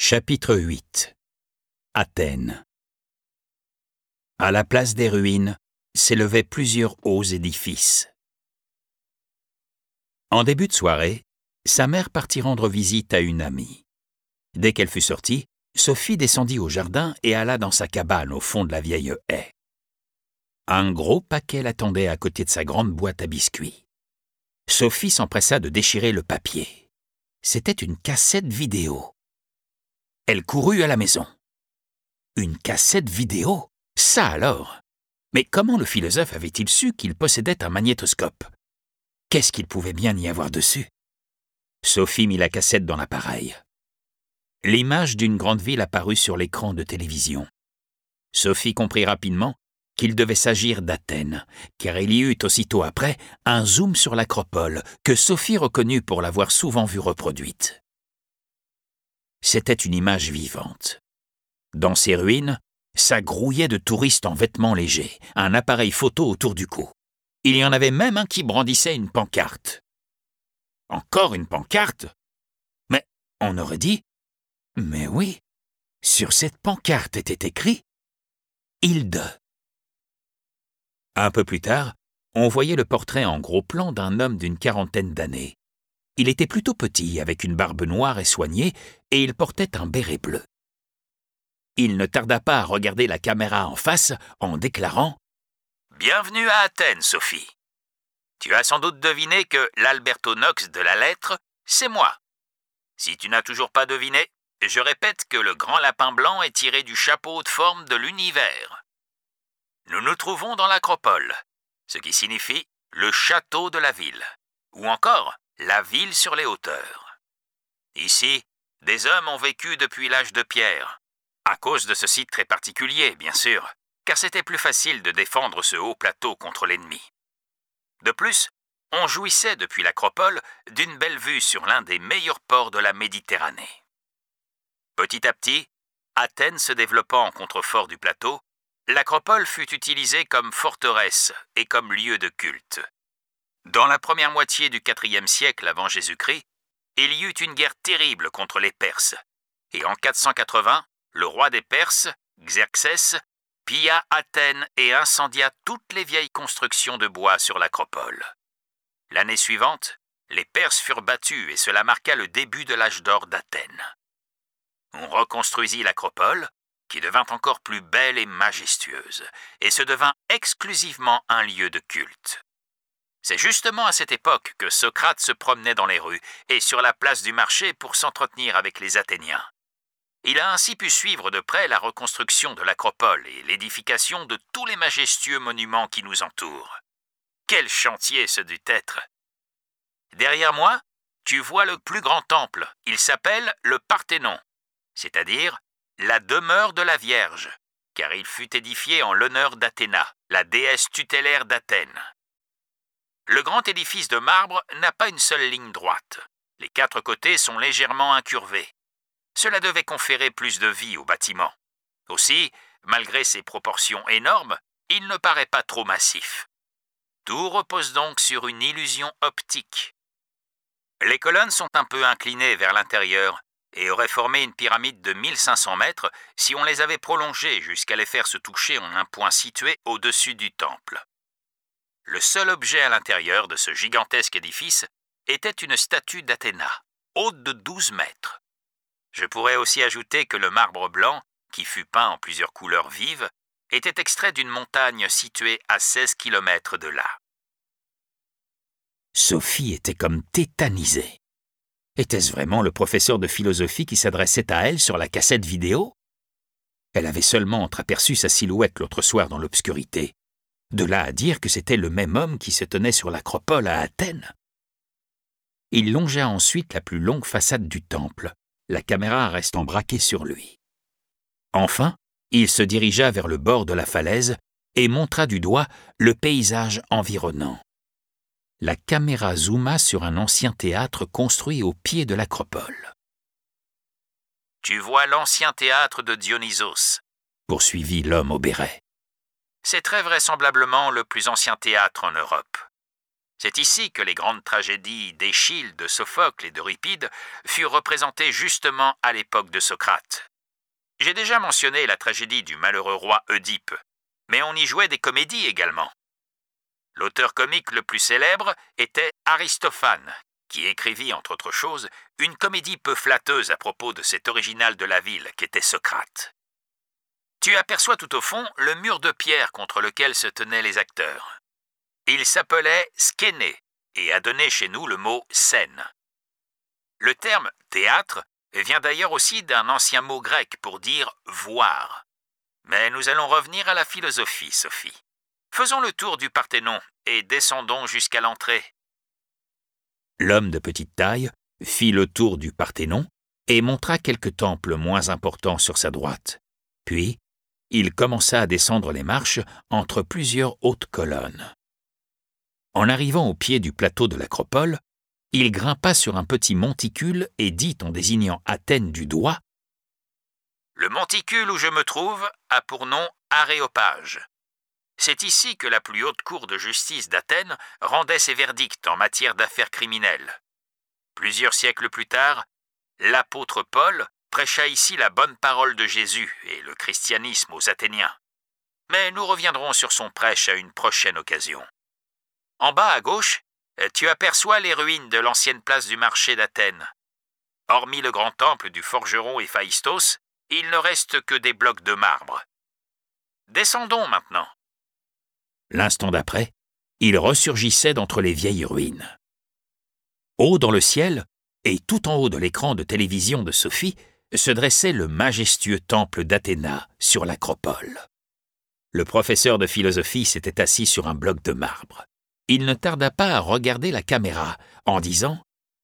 Chapitre 8 Athènes. À la place des ruines s'élevaient plusieurs hauts édifices. En début de soirée, sa mère partit rendre visite à une amie. Dès qu'elle fut sortie, Sophie descendit au jardin et alla dans sa cabane au fond de la vieille haie. Un gros paquet l'attendait à côté de sa grande boîte à biscuits. Sophie s'empressa de déchirer le papier. C'était une cassette vidéo. Elle courut à la maison. Une cassette vidéo? Ça alors! Mais comment le philosophe avait-il su qu'il possédait un magnétoscope? Qu'est-ce qu'il pouvait bien y avoir dessus? Sophie mit la cassette dans l'appareil. L'image d'une grande ville apparut sur l'écran de télévision. Sophie comprit rapidement qu'il devait s'agir d'Athènes, car il y eut aussitôt après un zoom sur l'acropole que Sophie reconnut pour l'avoir souvent vue reproduite. C'était une image vivante. Dans ces ruines, ça grouillait de touristes en vêtements légers, un appareil photo autour du cou. Il y en avait même un qui brandissait une pancarte. Encore une pancarte? Mais on aurait dit... Mais oui, sur cette pancarte était écrit « Hilde ». Un peu plus tard, on voyait le portrait en gros plan d'un homme d'une quarantaine d'années. Il était plutôt petit, avec une barbe noire et soignée, et il portait un béret bleu. Il ne tarda pas à regarder la caméra en face en déclarant « Bienvenue à Athènes, Sophie. Tu as sans doute deviné que l'Alberto Nox de la lettre, c'est moi. Si tu n'as toujours pas deviné, je répète que le grand lapin blanc est tiré du chapeau de forme de l'univers. Nous nous trouvons dans l'acropole, ce qui signifie le château de la ville, ou encore la ville sur les hauteurs. Ici, des hommes ont vécu depuis l'âge de pierre, à cause de ce site très particulier, bien sûr, car c'était plus facile de défendre ce haut plateau contre l'ennemi. De plus, on jouissait depuis l'acropole d'une belle vue sur l'un des meilleurs ports de la Méditerranée. Petit à petit, Athènes se développant en contrefort du plateau, l'acropole fut utilisée comme forteresse et comme lieu de culte. Dans la première moitié du IVe siècle avant Jésus-Christ, il y eut une guerre terrible contre les Perses, et en 480, le roi des Perses, Xerxès, pilla Athènes et incendia toutes les vieilles constructions de bois sur l'acropole. L'année suivante, les Perses furent battus et cela marqua le début de l'âge d'or d'Athènes. On reconstruisit l'acropole, qui devint encore plus belle et majestueuse, et se devint exclusivement un lieu de culte. C'est justement à cette époque que Socrate se promenait dans les rues et sur la place du marché pour s'entretenir avec les Athéniens. Il a ainsi pu suivre de près la reconstruction de l'acropole et l'édification de tous les majestueux monuments qui nous entourent. Quel chantier ce dut être! Derrière moi, tu vois le plus grand temple. Il s'appelle le Parthénon, c'est-à-dire la demeure de la Vierge, car il fut édifié en l'honneur d'Athéna, la déesse tutélaire d'Athènes. Le grand édifice de marbre n'a pas une seule ligne droite. Les 4 côtés sont légèrement incurvés. Cela devait conférer plus de vie au bâtiment. Aussi, malgré ses proportions énormes, il ne paraît pas trop massif. Tout repose donc sur une illusion optique. Les colonnes sont un peu inclinées vers l'intérieur et auraient formé une pyramide de 1500 mètres si on les avait prolongées jusqu'à les faire se toucher en un point situé au-dessus du temple. Le seul objet à l'intérieur de ce gigantesque édifice était une statue d'Athéna, haute de 12 mètres. Je pourrais aussi ajouter que le marbre blanc, qui fut peint en plusieurs couleurs vives, était extrait d'une montagne située à 16 kilomètres de là. Sophie était comme tétanisée. Était-ce vraiment le professeur de philosophie qui s'adressait à elle sur la cassette vidéo? Elle avait seulement entreaperçu sa silhouette l'autre soir dans l'obscurité. De là à dire que c'était le même homme qui se tenait sur l'acropole à Athènes. Il longea ensuite la plus longue façade du temple, la caméra restant braquée sur lui. Enfin, il se dirigea vers le bord de la falaise et montra du doigt le paysage environnant. La caméra zooma sur un ancien théâtre construit au pied de l'acropole. « Tu vois l'ancien théâtre de Dionysos, » poursuivit l'homme au béret. « C'est très vraisemblablement le plus ancien théâtre en Europe. C'est ici que les grandes tragédies d'Échille, de Sophocle et d'Euripide furent représentées justement à l'époque de Socrate. J'ai déjà mentionné la tragédie du malheureux roi Oedipe, mais on y jouait des comédies également. L'auteur comique le plus célèbre était Aristophane, qui écrivit, entre autres choses, une comédie peu flatteuse à propos de cet original de la ville qu'était Socrate. Tu aperçois tout au fond le mur de pierre contre lequel se tenaient les acteurs. Il s'appelait Skéné et a donné chez nous le mot scène. Le terme théâtre vient d'ailleurs aussi d'un ancien mot grec pour dire voir. Mais nous allons revenir à la philosophie, Sophie. Faisons le tour du Parthénon et descendons jusqu'à l'entrée. L'homme de petite taille fit le tour du Parthénon et montra quelques temples moins importants sur sa droite. Puis, il commença à descendre les marches entre plusieurs hautes colonnes. En arrivant au pied du plateau de l'Acropole, il grimpa sur un petit monticule et dit en désignant Athènes du doigt « Le monticule où je me trouve a pour nom Aréopage. C'est ici que la plus haute cour de justice d'Athènes rendait ses verdicts en matière d'affaires criminelles. Plusieurs siècles plus tard, l'apôtre Paul prêcha ici la bonne parole de Jésus et le christianisme aux Athéniens. Mais nous reviendrons sur son prêche à une prochaine occasion. En bas à gauche, tu aperçois les ruines de l'ancienne place du marché d'Athènes. Hormis le grand temple du forgeron Héphaïstos, il ne reste que des blocs de marbre. Descendons maintenant. L'instant d'après, il ressurgissait d'entre les vieilles ruines. Haut dans le ciel, et tout en haut de l'écran de télévision de Sophie, se dressait le majestueux temple d'Athéna sur l'Acropole. Le professeur de philosophie s'était assis sur un bloc de marbre. Il ne tarda pas à regarder la caméra, en disant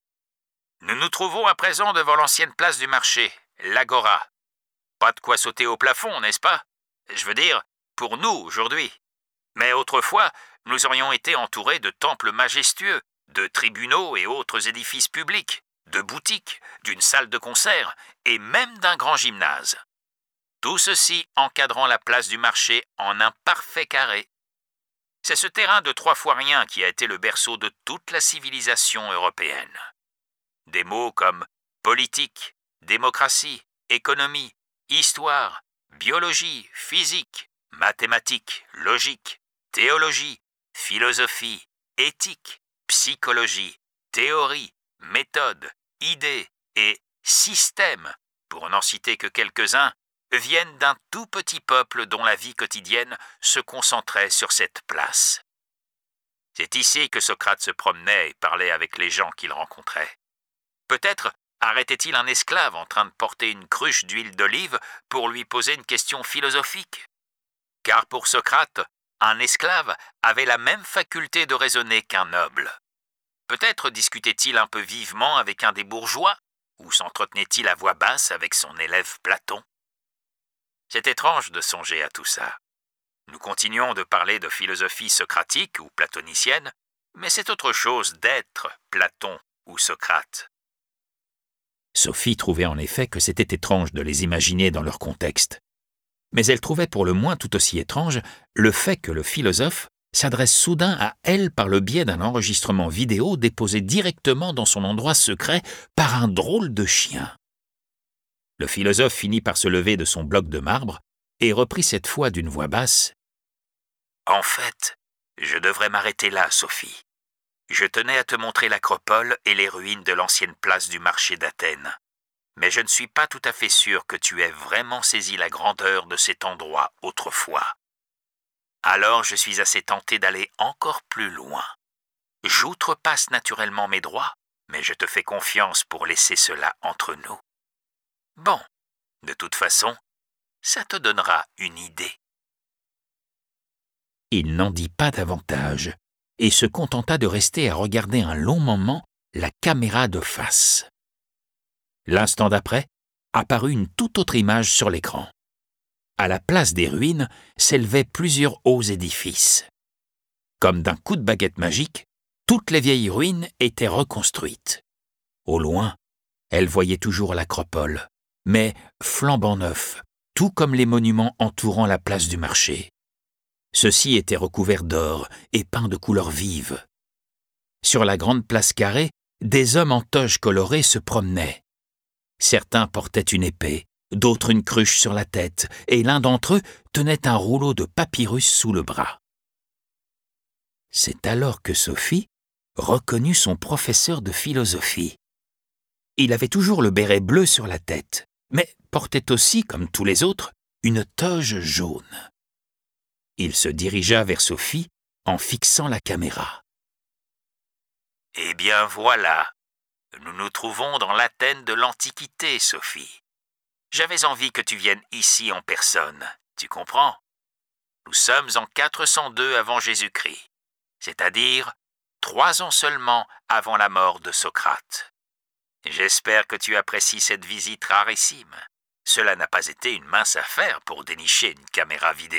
« Nous nous trouvons à présent devant l'ancienne place du marché, l'Agora. Pas de quoi sauter au plafond, n'est-ce pas? Je veux dire, pour nous aujourd'hui. Mais autrefois, nous aurions été entourés de temples majestueux, de tribunaux et autres édifices publics, de boutiques, d'une salle de concert et même d'un grand gymnase. Tout ceci encadrant la place du marché en un parfait carré. C'est ce terrain de 3 fois rien qui a été le berceau de toute la civilisation européenne. Des mots comme politique, démocratie, économie, histoire, biologie, physique, mathématiques, logique, théologie, philosophie, éthique, psychologie, théorie, méthode, idée et système, pour n'en citer que quelques-uns, viennent d'un tout petit peuple dont la vie quotidienne se concentrait sur cette place. C'est ici que Socrate se promenait et parlait avec les gens qu'il rencontrait. Peut-être arrêtait-il un esclave en train de porter une cruche d'huile d'olive pour lui poser une question philosophique. Car pour Socrate, un esclave avait la même faculté de raisonner qu'un noble. Peut-être discutait-il un peu vivement avec un des bourgeois, ou s'entretenait-il à voix basse avec son élève Platon. C'est étrange de songer à tout ça. Nous continuons de parler de philosophie socratique ou platonicienne, mais c'est autre chose d'être Platon ou Socrate. Sophie trouvait en effet que c'était étrange de les imaginer dans leur contexte. Mais elle trouvait pour le moins tout aussi étrange le fait que le philosophe s'adresse soudain à elle par le biais d'un enregistrement vidéo déposé directement dans son endroit secret par un drôle de chien. Le philosophe finit par se lever de son bloc de marbre et reprit cette fois d'une voix basse. « En fait, je devrais m'arrêter là, Sophie. Je tenais à te montrer l'Acropole et les ruines de l'ancienne place du marché d'Athènes. Mais je ne suis pas tout à fait sûr que tu aies vraiment saisi la grandeur de cet endroit autrefois. Alors je suis assez tenté d'aller encore plus loin. J'outrepasse naturellement mes droits, mais je te fais confiance pour laisser cela entre nous. Bon, de toute façon, ça te donnera une idée. » Il n'en dit pas davantage et se contenta de rester à regarder un long moment la caméra de face. L'instant d'après, apparut une toute autre image sur l'écran. À la place des ruines s'élevaient plusieurs hauts édifices. Comme d'un coup de baguette magique, toutes les vieilles ruines étaient reconstruites. Au loin, elle voyait toujours l'Acropole, mais flambant neuf, tout comme les monuments entourant la place du marché. Ceux-ci étaient recouverts d'or et peints de couleurs vives. Sur la grande place carrée, des hommes en toge colorée se promenaient. Certains portaient une épée, d'autres une cruche sur la tête, et l'un d'entre eux tenait un rouleau de papyrus sous le bras. C'est alors que Sophie reconnut son professeur de philosophie. Il avait toujours le béret bleu sur la tête, mais portait aussi, comme tous les autres, une toge jaune. Il se dirigea vers Sophie en fixant la caméra. « Eh bien voilà, nous nous trouvons dans l'Athènes de l'Antiquité, Sophie. J'avais envie que tu viennes ici en personne, tu comprends? Nous sommes en 402 avant Jésus-Christ, c'est-à-dire 3 ans seulement avant la mort de Socrate. J'espère que tu apprécies cette visite rarissime. Cela n'a pas été une mince affaire pour dénicher une caméra vidéo. »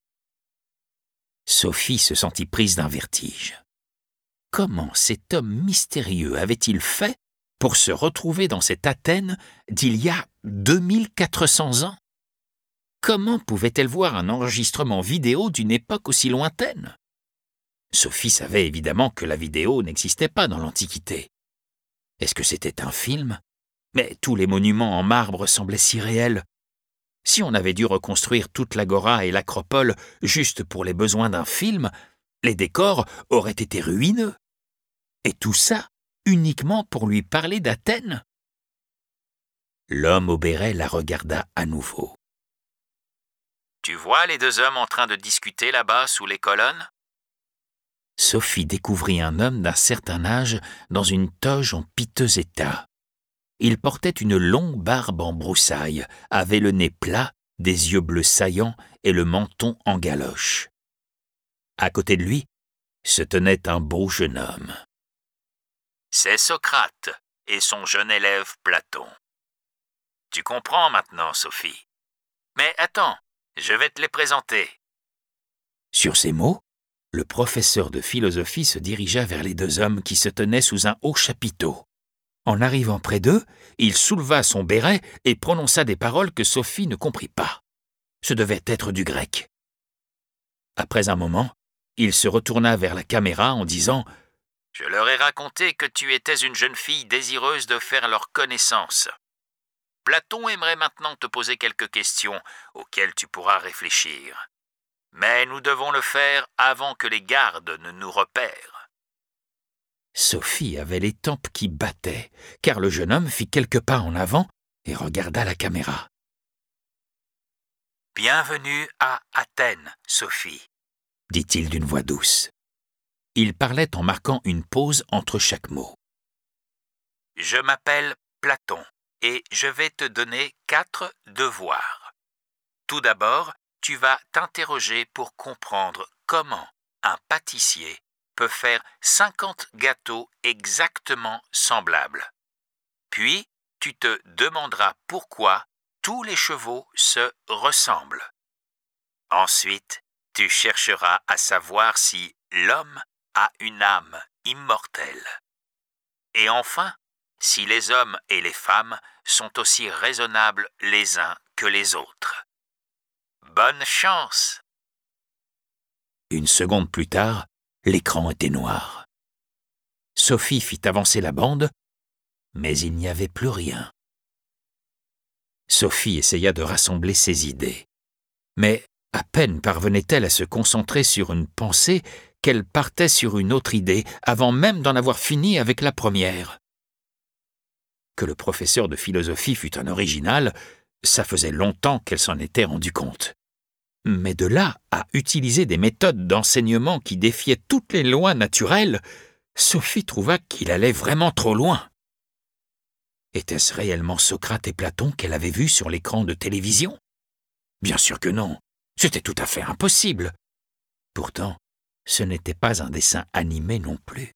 Sophie se sentit prise d'un vertige. Comment cet homme mystérieux avait-il fait pour se retrouver dans cette Athènes d'il y a 2400 ans? Comment pouvait-elle voir un enregistrement vidéo d'une époque aussi lointaine? Sophie savait évidemment que la vidéo n'existait pas dans l'Antiquité. Est-ce que c'était un film? Mais tous les monuments en marbre semblaient si réels. Si on avait dû reconstruire toute l'agora et l'acropole juste pour les besoins d'un film, les décors auraient été ruineux. Et tout ça uniquement pour lui parler d'Athènes? L'homme au béret la regarda à nouveau. « Tu vois les 2 hommes en train de discuter là-bas sous les colonnes ?» Sophie découvrit un homme d'un certain âge dans une toge en piteux état. Il portait une longue barbe en broussailles, avait le nez plat, des yeux bleus saillants et le menton en galoche. À côté de lui se tenait un beau jeune homme. C'est Socrate et son jeune élève Platon. Tu comprends maintenant, Sophie. Mais attends, je vais te les présenter. Sur ces mots, le professeur de philosophie se dirigea vers les 2 hommes qui se tenaient sous un haut chapiteau. En arrivant près d'eux, il souleva son béret et prononça des paroles que Sophie ne comprit pas. Ce devait être du grec. Après un moment, il se retourna vers la caméra en disant « Je leur ai raconté que tu étais une jeune fille désireuse de faire leur connaissance. Platon aimerait maintenant te poser quelques questions auxquelles tu pourras réfléchir. Mais nous devons le faire avant que les gardes ne nous repèrent. » Sophie avait les tempes qui battaient, car le jeune homme fit quelques pas en avant et regarda la caméra. « Bienvenue à Athènes, Sophie, » dit-il d'une voix douce. Il parlait en marquant une pause entre chaque mot. « Je m'appelle Platon et je vais te donner 4 devoirs. Tout d'abord, tu vas t'interroger pour comprendre comment un pâtissier peut faire 50 gâteaux exactement semblables. Puis, tu te demanderas pourquoi tous les chevaux se ressemblent. Ensuite, tu chercheras à savoir si l'homme a une âme immortelle. Et enfin, si les hommes et les femmes sont aussi raisonnables les uns que les autres. Bonne chance! » Une seconde plus tard, l'écran était noir. Sophie fit avancer la bande, mais il n'y avait plus rien. Sophie essaya de rassembler ses idées, mais à peine parvenait-elle à se concentrer sur une pensée qu'elle partait sur une autre idée avant même d'en avoir fini avec la première. Que le professeur de philosophie fût un original, ça faisait longtemps qu'elle s'en était rendue compte. Mais de là à utiliser des méthodes d'enseignement qui défiaient toutes les lois naturelles, Sophie trouva qu'il allait vraiment trop loin. Était-ce réellement Socrate et Platon qu'elle avait vus sur l'écran de télévision? Bien sûr que non, c'était tout à fait impossible. Pourtant, ce n'était pas un dessin animé non plus.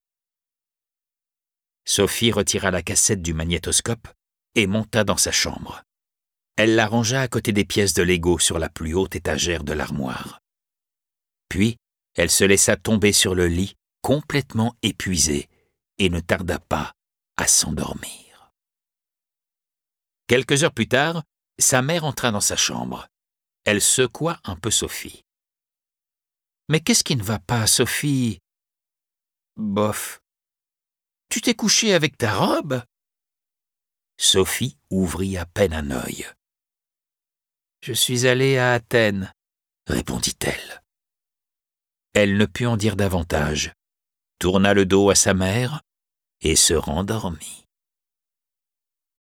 Sophie retira la cassette du magnétoscope et monta dans sa chambre. Elle la rangea à côté des pièces de Lego sur la plus haute étagère de l'armoire. Puis, elle se laissa tomber sur le lit, complètement épuisée, et ne tarda pas à s'endormir. Quelques heures plus tard, sa mère entra dans sa chambre. Elle secoua un peu Sophie. « Mais qu'est-ce qui ne va pas, Sophie ?»« Bof, Tu t'es couché avec ta robe ?» Sophie ouvrit à peine un œil. « Je suis allée à Athènes, » répondit-elle. Elle ne put en dire davantage, tourna le dos à sa mère et se rendormit.